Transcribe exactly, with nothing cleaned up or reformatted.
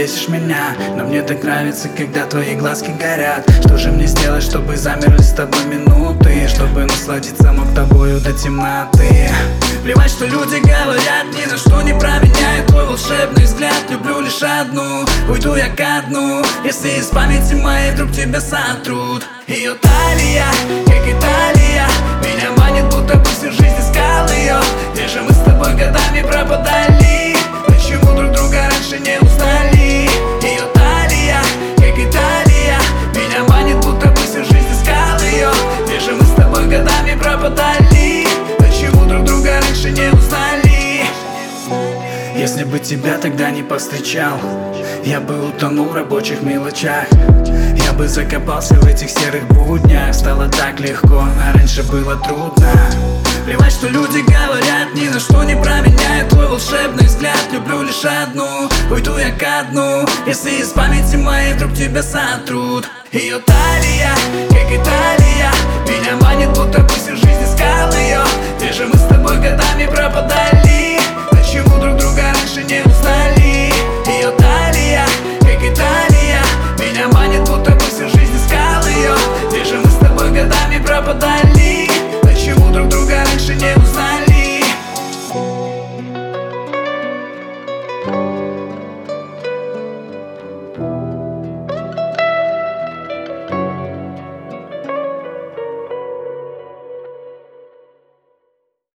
бесишь меня. Но мне так нравится, когда твои глазки горят. Что же мне сделать, чтобы замерли с тобой минуты, чтобы насладиться мог тобою до темноты? Плевать, что люди говорят, ни за что не променяю твой волшебный взгляд. Люблю лишь одну, уйду я ко дну, если из памяти моей вдруг тебя сотрут. Ее талия, как Италия, меня манит, будто бы всю жизнь искал ее. Где же мы с тобой годами пропадали? Почему друг друга раньше не узнали? Ее талия, как Италия, меня манит, будто бы всю жизнь искал ее. Где же мы с тобой годами пропадали? Почему друг друга раньше не узнали? Если бы тебя тогда не повстречал, я бы утонул в рабочих мелочах. Я бы закопался в этих серых буднях. Стало так легко, а раньше было трудно. Плевать, что люди говорят, ни за что не променяю твой волшебный взгляд. Люблю лишь одну, уйду я ко дну, если из памяти моей вдруг тебя сотрут. Ее талия,